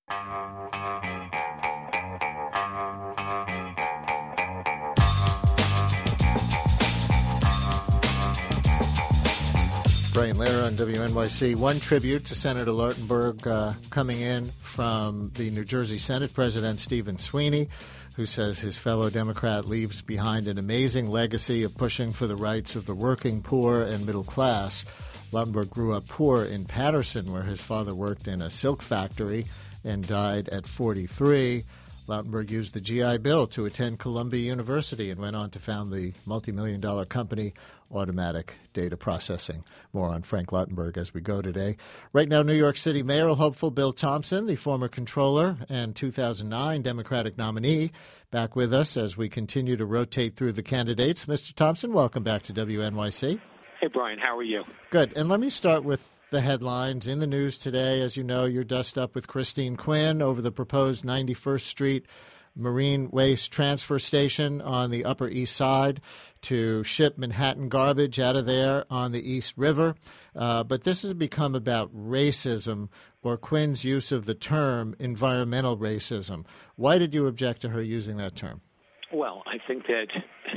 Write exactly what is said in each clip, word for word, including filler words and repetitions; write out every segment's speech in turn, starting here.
Brian Lehrer on W N Y C. One tribute to Senator Lautenberg uh, coming in from the New Jersey Senate President Stephen Sweeney, who says his fellow Democrat leaves behind an amazing legacy of pushing for the rights of the working poor and middle class. Lautenberg grew up poor in Paterson, where his father worked in a silk factory and died at forty-three. Lautenberg used the G I Bill to attend Columbia University and went on to found the multi-million dollar company Automatic Data Processing. More on Frank Lautenberg as we go today. Right now, New York City mayoral hopeful Bill Thompson, the former controller and two thousand nine Democratic nominee, back with us as we continue to rotate through the candidates. Mister Thompson, welcome back to W N Y C. Hey, Brian, how are you? Good. And let me start with the headlines in the news today. As you know, you're dust up with Christine Quinn over the proposed ninety-first Street Marine Waste Transfer Station on the Upper East Side to ship Manhattan garbage out of there on the East River. Uh, but this has become about racism, or Quinn's use of the term environmental racism. Why did you object to her using that term? Well, I think that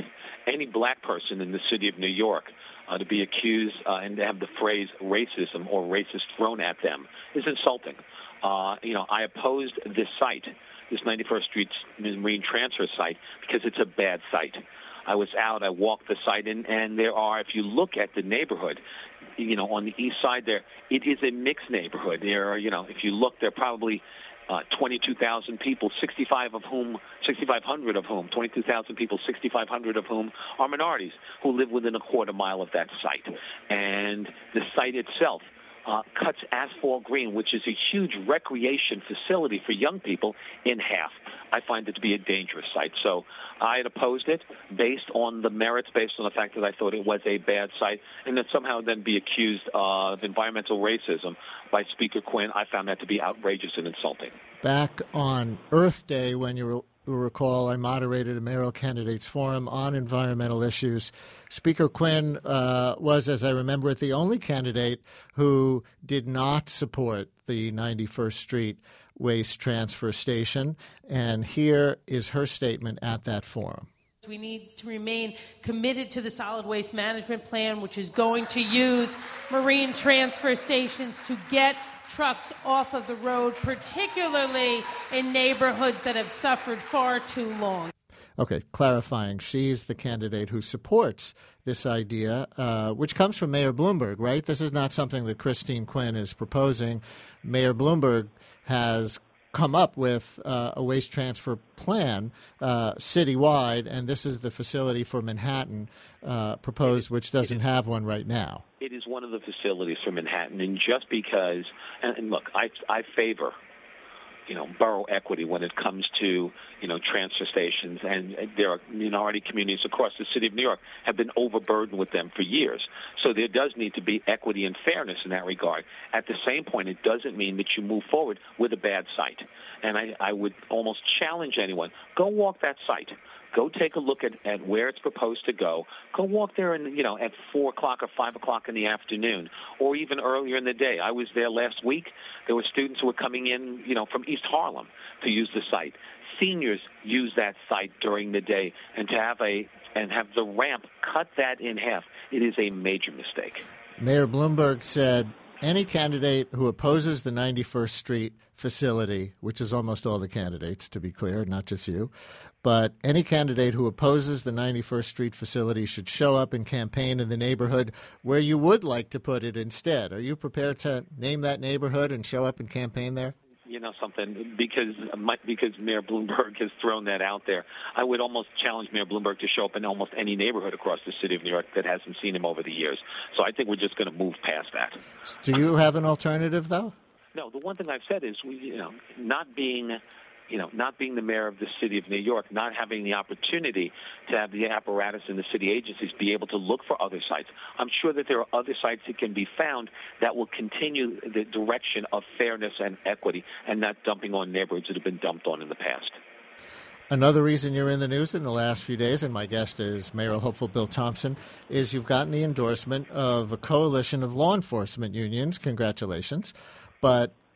any black person in the city of New York Uh, to be accused uh, and to have the phrase racism or racist thrown at them is insulting. Uh, you know, I opposed this site, this ninety-first Street Marine Transfer site, because it's a bad site. I was out, I walked the site, and, and there are, if you look at the neighborhood, you know, on the east side there, it is a mixed neighborhood. There are, you know, if you look, there are probably Uh, twenty-two thousand people, sixty-five of whom, sixty-five hundred of whom, twenty-two thousand people, sixty-five hundred of whom are minorities who live within a quarter mile of that site. And the site itself uh, cuts Asphalt Green, which is a huge recreation facility for young people, in half. I find it to be a dangerous site. So I had opposed it based on the merits, based on the fact that I thought it was a bad site, and then somehow then be accused of environmental racism by Speaker Quinn. I found that to be outrageous and insulting. Back on Earth Day, when you will recall, I moderated a mayoral candidates forum on environmental issues. Speaker Quinn uh, was, as I remember it, the only candidate who did not support the ninety-first Street Waste Transfer Station. And here is her statement at that forum. We need to remain committed to the solid waste management plan, which is going to use marine transfer stations to get trucks off of the road, particularly in neighborhoods that have suffered far too long. Okay, clarifying, she's the candidate who supports this idea, uh, which comes from Mayor Bloomberg, right? This is not something that Christine Quinn is proposing. Mayor Bloomberg has come up with uh, a waste transfer plan uh, citywide, and this is the facility for Manhattan uh, proposed, which doesn't have one right now. It is one of the facilities for Manhattan, and just because, and, and look, I, I favor, you know, borough equity when it comes to, you know, transfer stations, and there are minority communities across the city of New York have been overburdened with them for years. So there does need to be equity and fairness in that regard. At the same point, it doesn't mean that you move forward with a bad site. And I, I would almost challenge anyone, go walk that site. Go take a look at, at where it's proposed to go. Go walk there, in, you know, at four o'clock or five o'clock in the afternoon, or even earlier in the day. I was there last week. There were students who were coming in, you know, from East Harlem to use the site. Seniors use that site during the day, and to have a and have the ramp cut that in half, it is a major mistake. Mayor Bloomberg said any candidate who opposes the ninety-first Street facility, which is almost all the candidates, to be clear, not just you, but any candidate who opposes the ninety-first Street facility should show up and campaign in the neighborhood where you would like to put it instead. Are you prepared to name that neighborhood and show up and campaign there? You know something, because because Mayor Bloomberg has thrown that out there, I would almost challenge Mayor Bloomberg to show up in almost any neighborhood across the city of New York that hasn't seen him over the years. So I think we're just going to move past that. Do you have an alternative, though? No, the one thing I've said is, we, you know, not being, you know, not being the mayor of the city of New York, not having the opportunity to have the apparatus and the city agencies be able to look for other sites. I'm sure that there are other sites that can be found that will continue the direction of fairness and equity, and not dumping on neighborhoods that have been dumped on in the past. Another reason you're in the news in the last few days, and my guest is mayoral hopeful Bill Thompson, is you've gotten the endorsement of a coalition of law enforcement unions. Congratulations. But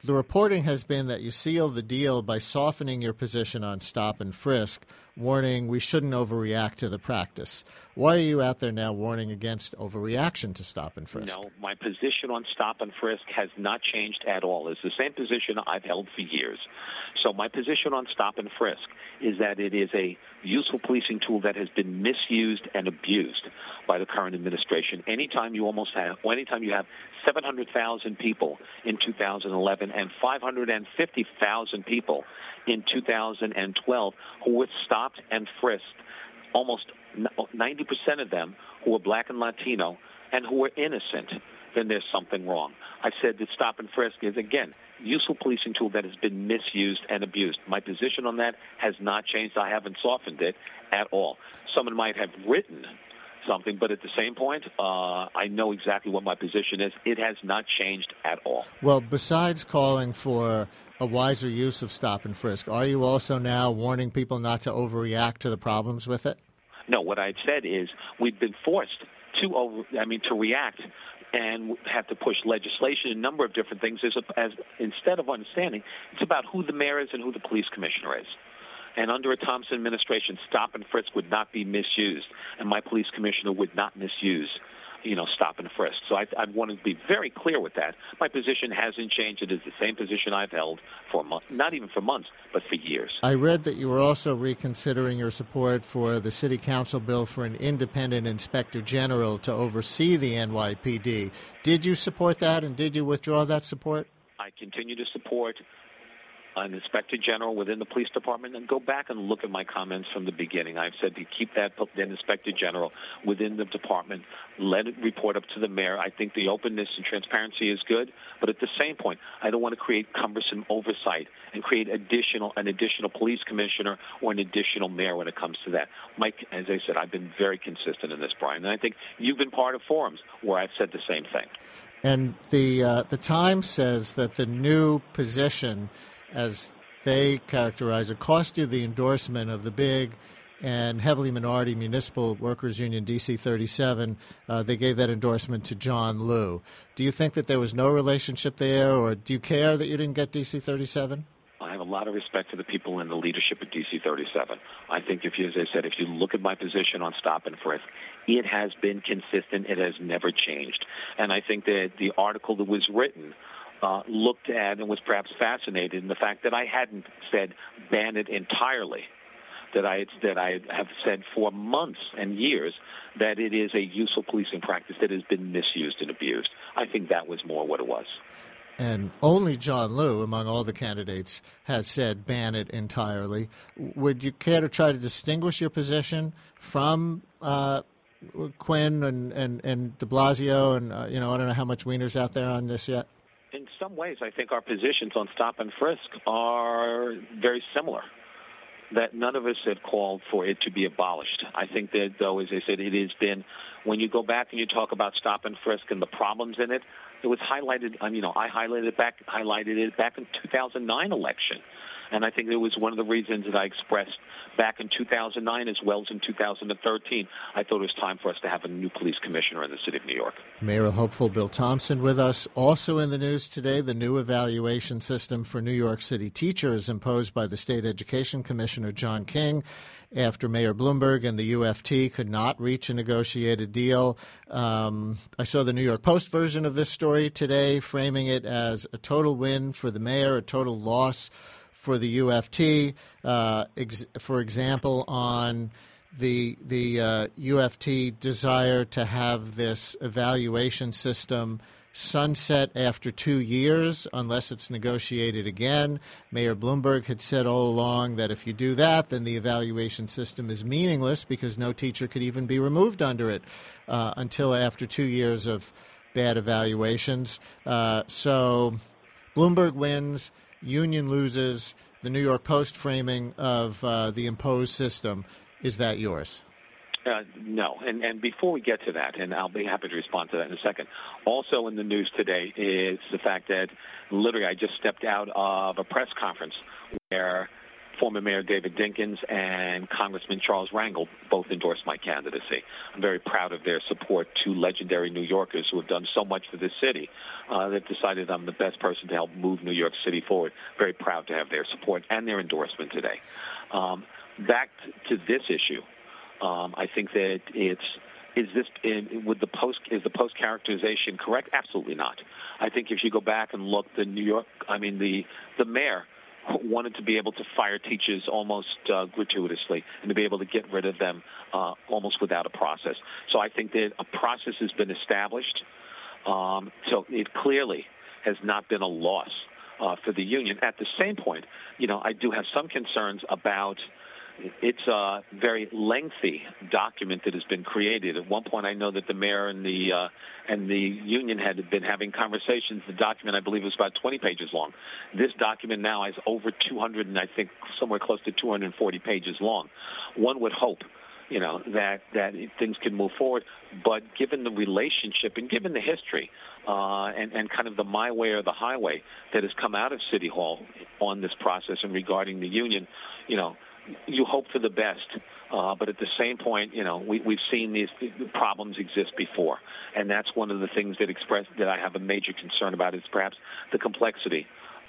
the reporting has been that you sealed the deal by softening your position on stop and frisk, warning we shouldn't overreact to the practice. Why are you out there now warning against overreaction to stop and frisk? No, my position on stop and frisk has not changed at all. It's the same position I've held for years. So my position on stop and frisk is that it is a useful policing tool that has been misused and abused by the current administration. Anytime you almost have, well, anytime you have seven hundred thousand people in two thousand eleven and five hundred fifty thousand people in two thousand twelve who were stopped and frisked, almost ninety percent of them who were black and Latino and who were innocent, then there's something wrong. I said that stop and frisk is, again, useful policing tool that has been misused and abused. My position on that has not changed. I haven't softened it at all. Someone might have written something, but at the same point, uh, I know exactly what my position is. It has not changed at all. Well, besides calling for a wiser use of stop and frisk, are you also now warning people not to overreact to the problems with it? No, what I said is we've been forced to over, I mean, to react and have to push legislation, a number of different things. As, a, as instead of understanding, it's about who the mayor is and who the police commissioner is. And under a Thompson administration, stop and frisk would not be misused, and my police commissioner would not misuse, you know, stop and frisk. So I, I want to be very clear with that. My position hasn't changed. It is the same position I've held for a month, not even for months, but for years. I read that you were also reconsidering your support for the City Council bill for an independent inspector general to oversee the N Y P D. Did you support that, and did you withdraw that support? I continue to support an inspector general within the police department, and go back and look at my comments from the beginning. I've said to keep that, that inspector general within the department, let it report up to the mayor. I think the openness and transparency is good, but at the same point, I don't want to create cumbersome oversight and create additional an additional police commissioner or an additional mayor when it comes to that. Mike, as I said, I've been very consistent in this, Brian, and I think you've been part of forums where I've said the same thing. And the uh, the Times says that the new position, as they characterize it, cost you the endorsement of the big and heavily minority municipal workers union D C thirty-seven. Uh, they gave that endorsement to John Liu. Do you think that there was no relationship there, or do you care that you didn't get D C thirty-seven? I have a lot of respect for the people in the leadership of D C thirty-seven. I think, if you, as I said, if you look at my position on stop and frisk, it has been consistent. It has never changed. And I think that the article that was written Uh, looked at and was perhaps fascinated in the fact that I hadn't said ban it entirely, that I that I have said for months and years that it is a useful policing practice that has been misused and abused. I think that was more what it was. And only John Liu, among all the candidates, has said ban it entirely. Would you care to try to distinguish your position from uh, Quinn and, and, and de Blasio? And, uh, you know, I don't know how much Wiener's out there on this yet. In some ways, I think our positions on stop and frisk are very similar, that none of us have called for it to be abolished. I think that, though, as I said, it has been, when you go back and you talk about stop and frisk and the problems in it, it was highlighted, you know, I highlighted it back, highlighted it back in two thousand nine election. And I think it was one of the reasons that I expressed back in two thousand nine as well as in two thousand thirteen. I thought it was time for us to have a new police commissioner in the city of New York. Mayoral hopeful Bill Thompson with us. Also in the news today, the new evaluation system for New York City teachers imposed by the State Education Commissioner John King after Mayor Bloomberg and the U F T could not reach a negotiated deal. Um, I saw the New York Post version of this story today, framing it as a total win for the mayor, a total loss for the U F T. Uh, ex- for example, on the the uh, U F T desire to have this evaluation system sunset after two years unless it's negotiated again. Mayor Bloomberg had said all along that if you do that, then the evaluation system is meaningless because no teacher could even be removed under it uh, until after two years of bad evaluations. Uh, so Bloomberg wins, union loses. The New York Post framing of uh, the imposed system, is that yours? Uh, no, and, and before we get to that, and I'll be happy to respond to that in a second, also in the news today is the fact that literally I just stepped out of a press conference where former Mayor David Dinkins and Congressman Charles Rangel both endorsed my candidacy. I'm very proud of their support to legendary New Yorkers who have done so much for this city. Uh, they've decided I'm the best person to help move New York City forward. Very proud to have their support and their endorsement today. Um, back to this issue, um, I think that it's is this in, with the post is the post characterization correct? Absolutely not. I think if you go back and look, the New York, I mean the the mayor wanted to be able to fire teachers almost uh, gratuitously and to be able to get rid of them uh, almost without a process. So I think that a process has been established. Um, so it clearly has not been a loss uh, for the union. At the same point, you know, I do have some concerns about it's a very lengthy document that has been created. At one point, I know that the mayor and the uh, and the union had been having conversations. The document, I believe, was about twenty pages long. This document now is over two hundred, and I think somewhere close to two hundred forty pages long. One would hope, you know, that that things can move forward. But given the relationship and given the history uh, and and kind of the my way or the highway that has come out of City Hall on this process and regarding the union, you know, you hope for the best, uh, but at the same point, you know, we, we've seen these problems exist before, and that's one of the things that express that I have a major concern about is perhaps the complexity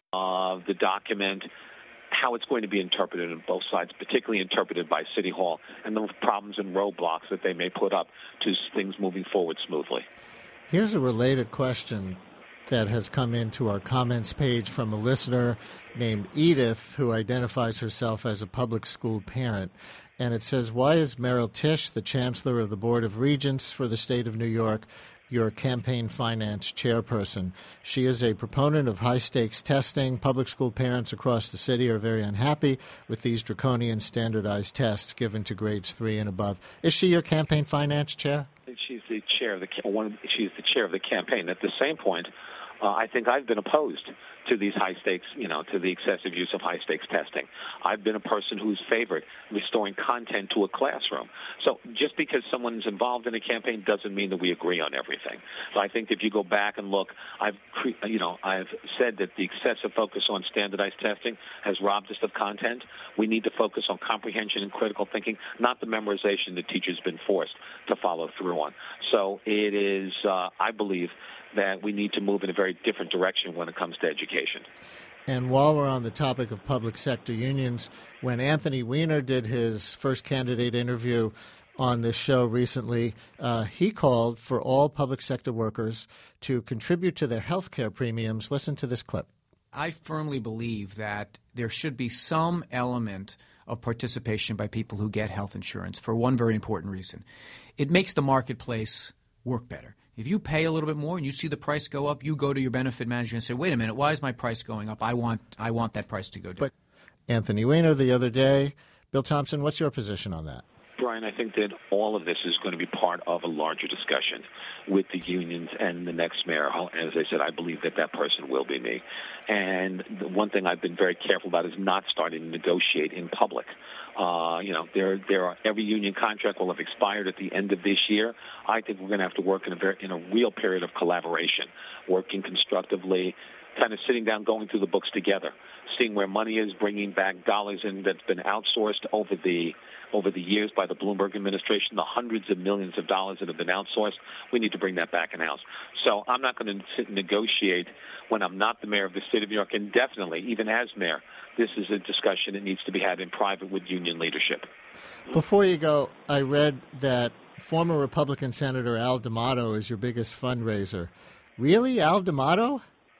of the document, how it's going to be interpreted on both sides, particularly interpreted by City Hall, and the problems and roadblocks that they may put up to things moving forward smoothly. Here's a related question that has come into our comments page from a listener named Edith, who identifies herself as a public school parent. And it says, why is Meryl Tisch, the Chancellor of the Board of Regents for the state of New York, your campaign finance chairperson? She is a proponent of high-stakes testing. Public school parents across the city are very unhappy with these draconian standardized tests given to grades three and above. Is she your campaign finance chair? She's the chair of the one. She's the chair of the campaign. At the same point, Uh, I think I've been opposed to these high stakes, you know, to the excessive use of high stakes testing. I've been a person who's favored restoring content to a classroom. So just because someone's involved in a campaign doesn't mean that we agree on everything. So I think if you go back and look, I've, cre- you know, I've said that the excessive focus on standardized testing has robbed us of content. We need to focus on comprehension and critical thinking, not the memorization that teachers have been forced to follow through on. So it is, uh, I believe, that we need to move in a very different direction when it comes to education. And while we're on the topic of public sector unions, when Anthony Weiner did his first candidate interview on this show recently, uh, he called for all public sector workers to contribute to their health care premiums. Listen to this clip. I firmly believe that there should be some element of participation by people who get health insurance for one very important reason. It makes the marketplace work better. If you pay a little bit more and you see the price go up, you go to your benefit manager and say, wait a minute, why is my price going up? I want I want that price to go down. But Anthony Weiner the other day, Bill Thompson, what's your position on that? Brian, I think that all of this is going to be part of a larger discussion with the unions and the next mayor. As I said, I believe that that person will be me. And the one thing I've been very careful about is not starting to negotiate in public. Uh, you know, there, there are every union contract will have expired at the end of this year. I think we're going to have to work in a very, in a real period of collaboration, working constructively, kind of sitting down, going through the books together, seeing where money is, bringing back dollars in that's been outsourced over the over the years by the Bloomberg administration, the hundreds of millions of dollars that have been outsourced. We need to bring that back in-house. So I'm not going to sit and negotiate when I'm not the mayor of the state of New York, and definitely, even as mayor, this is a discussion that needs to be had in private with union leadership. Before you go, I read that former Republican Senator Al D'Amato is your biggest fundraiser. Really, Al D'Amato?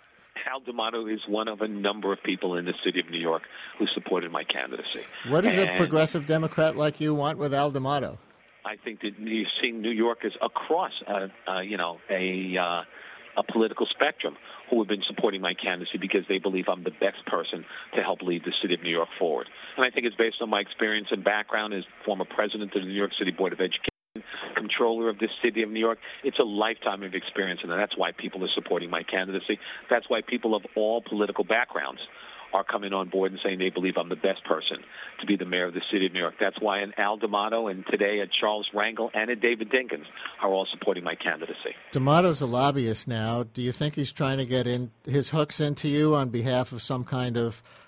Al D'Amato is one of a number of people in the city of New York who supported my candidacy. What does and a progressive Democrat like you want with Al D'Amato? I think that you've seen New Yorkers across, uh, uh, you know, a uh, a political spectrum who have been supporting my candidacy because they believe I'm the best person to help lead the city of New York forward. And I think it's based on my experience and background as former president of the New York City Board of Education, controller of this city of New York. It's a lifetime of experience, and that's why people are supporting my candidacy. That's why people of all political backgrounds are coming on board and saying they believe I'm the best person to be the mayor of the city of New York. That's why an Al D'Amato and today a Charles Rangel and a David Dinkins are all supporting my candidacy. D'Amato's a lobbyist now. Do you think he's trying to get in his hooks into you on behalf of some kind of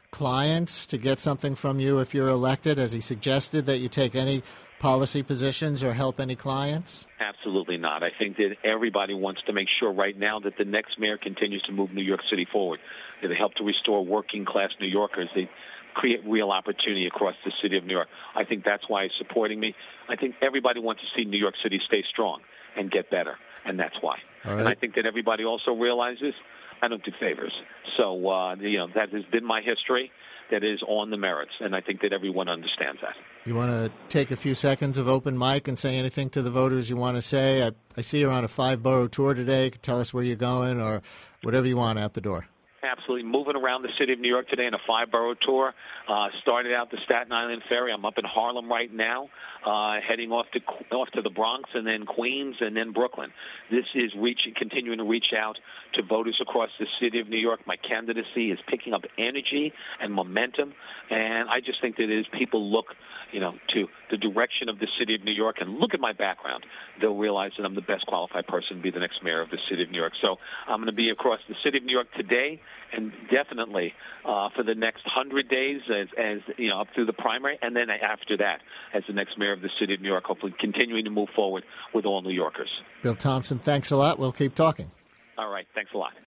clients to get something from you if you're elected? Has he suggested that you take any policy positions or help any clients? Absolutely not. I think that everybody wants to make sure right now that the next mayor continues to move New York City forward. They help to restore working-class New Yorkers. They create real opportunity across the city of New York. I think that's why he's supporting me. I think everybody wants to see New York City stay strong and get better, and that's why. All right. And I think that everybody also realizes I don't do favors. So, uh, you know, that has been my history. That is on the merits, and I think that everyone understands that. You want to take a few seconds of open mic and say anything to the voters you want to say? I, I see you're on a five-borough tour today. You can tell us where you're going or whatever you want out the door. Absolutely. Moving around the city of New York today in a five-borough tour. Uh, started out the Staten Island Ferry. I'm up in Harlem right now, uh, heading off to off to the Bronx and then Queens and then Brooklyn. This is reaching, continuing to reach out to voters across the city of New York. My candidacy is picking up energy and momentum, and I just think that as people look, you know, to the direction of the city of New York and look at my background, they'll realize that I'm the best qualified person to be the next mayor of the city of New York. So I'm going to be across the city of New York today and definitely uh, for the next hundred days as, as, you know, up through the primary, and then after that as the next mayor of the city of New York, hopefully continuing to move forward with all New Yorkers. Bill Thompson, thanks a lot. We'll keep talking. All right. Thanks a lot.